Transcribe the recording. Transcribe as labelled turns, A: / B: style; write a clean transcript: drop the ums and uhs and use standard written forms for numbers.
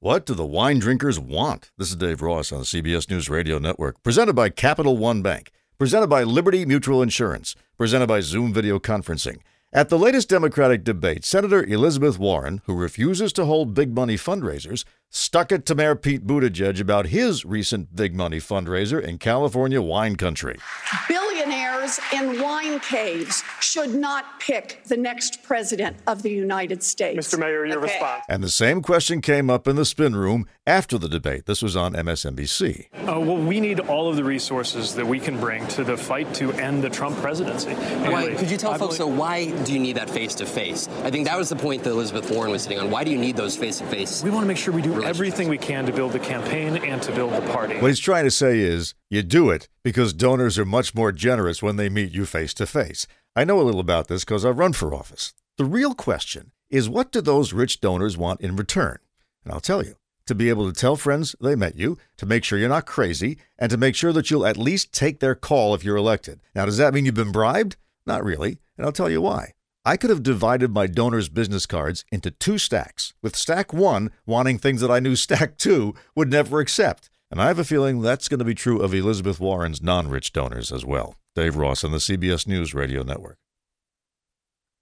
A: What do the wine drinkers want? This is Dave Ross on the CBS News Radio Network, presented by Capital One Bank, presented by Liberty Mutual Insurance, presented by Zoom Video Conferencing. At the latest Democratic debate, Senator Elizabeth Warren, who refuses to hold big money fundraisers, stuck it to Mayor Pete Buttigieg about his recent big money fundraiser in California wine country.
B: Billionaires in wine caves should not pick the next president of the United States.
C: Mr. Mayor, your response.
A: And the same question came up in the spin room after the debate. This was on MSNBC.
C: Well, we need all of the resources that we can bring to the fight to end the Trump presidency.
D: Could you tell folks, why do you need that face-to-face? I think that was the point that Elizabeth Warren was sitting on. Why do you need those face-to-face?
C: We want to make sure we do everything we can to build the campaign and to build the party.
A: What he's trying to say is, you do it because donors are much more generous when they meet you face-to-face. I know a little about this because I run for office. The real question is, what do those rich donors want in return? And I'll tell you. To be able to tell friends they met you, to make sure you're not crazy, and to make sure that you'll at least take their call if you're elected. Now, does that mean you've been bribed? Not really, and I'll tell you why. I could have divided my donors' business cards into 2 stacks, with stack 1 wanting things that I knew stack 2 would never accept. And I have a feeling that's going to be true of Elizabeth Warren's non-rich donors as well. Dave Ross on the CBS News Radio Network.